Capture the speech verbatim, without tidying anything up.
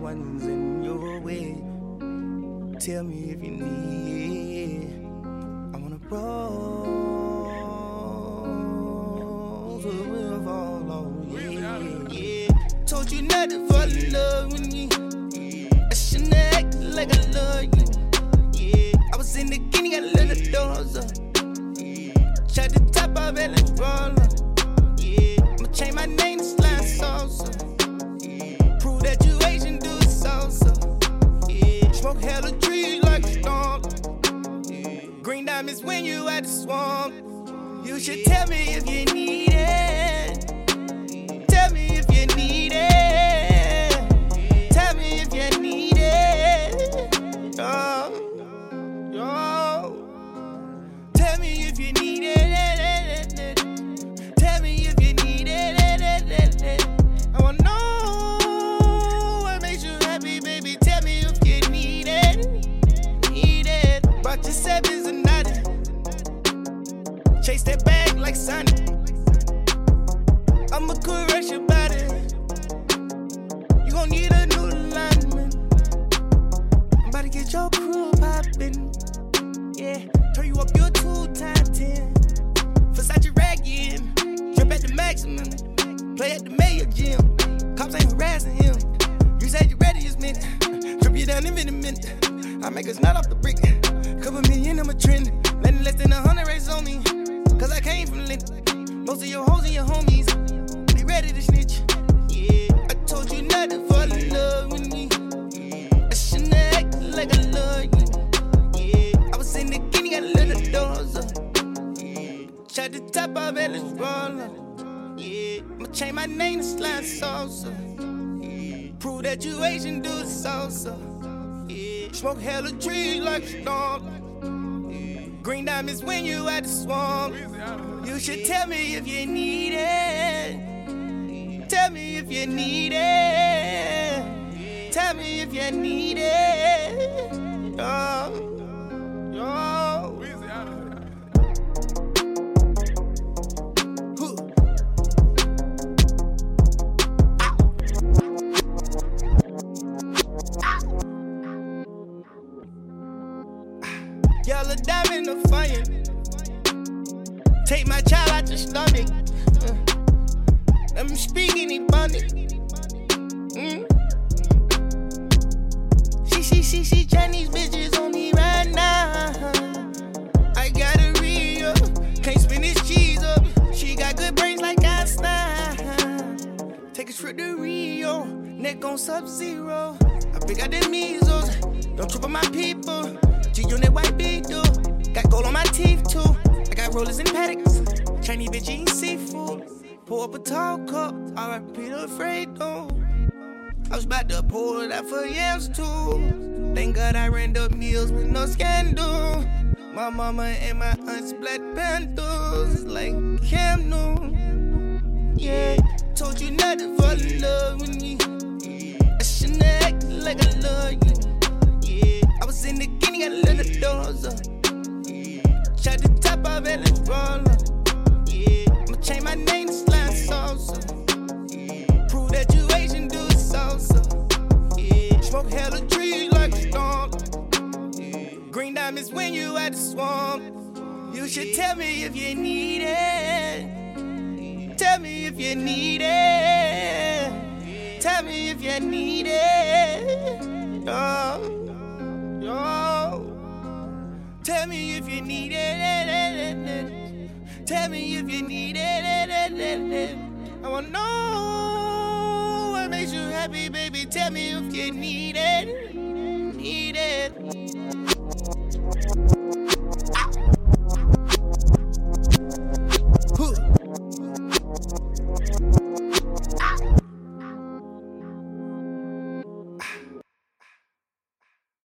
one's in your way. Tell me if you need it. I wanna roll so we'll fall on yeah, yeah. Told you not to fall in love with me. I shouldn't act like I love you. Yeah, I was in the guinea, got a little doors up. Tried to top off and let's roll up. Yeah, I'ma change my name to Slime Salsa. Prove that you Asian, do salsa. Yeah, smoke hella trees like a storm. Yeah. Green diamonds when you at the swamp. You should tell me if you need it. Tell me if you need it. Tell me if you need it. Oh, oh. Tell me if you need it. Tell me if you need it. I wanna know what makes you happy, baby. Tell me if you need it. Need it. Brought your sevens and nothing. Chase that bag like Sonic. I'ma caress your body. You gon' need a new alignment. I'm about to get your crew poppin'. Yeah, turn you up your two times ten. Versace ragging, drip at the maximum. Play at the Mayo gym. Cops ain't harassing him. You said you ready, it's minute. Drip you down in a minute. I make us nut off the brick. Couple million, I'm a trend. Letting less than a hundred race on me. Cause I came from Linton. Most of your hoes and your homies be ready to snitch. Yeah, I told you not to fall in love with me. I shouldn't act like I love you. Yeah, I was in the guinea, got a little doors up. Tried to top off and let's roll up. Yeah, I'ma change my name to Slime Salsa. Prove that you Asian, do the salsa. Yeah, smoke hella trees like a storm. Green diamonds when you at the swamp. You should tell me if you need it. Tell me if you need it. Tell me if you need it. Oh, oh. Yellow diamond of fire. Take my child out your stomach. Uh, let me speak in abundance. Mm. She, she, she, she, Chinese bitches on me right now. I got a Rio, can't spin this cheese up. She got good brains like Einstein. Take a trip to Rio, neck on Sub-Zero. I pick out the measles, don't trip on my people. G-Unit white big dude, got gold on my teeth too. I got rollers and paddocks, Chinese bitch eating seafood. Pour up a tall cup, R I P the afraid though. I was about to pour that for yams too. Thank God I ran up meals with no scandal. My mama and my aunts Black Panthers like Cam Newton. Yeah, told you not to fall in love with me. I shouldn't act like I love you. Yeah, I was in the guinea, got a little doors up. Tried to top off and let's roll up. Yeah, I'ma change my name to Slime Salsa. Prove that you Asian, do the salsa. Yeah, smoke hella trees like a storm. Green diamonds when you at the swamp. You should tell me if you need it. Tell me if you need it. Tell me if you need it. Oh, oh. Tell me if you need it. Tell me if you need it. I wanna know what makes you happy, baby. Tell me if you need it. Need it.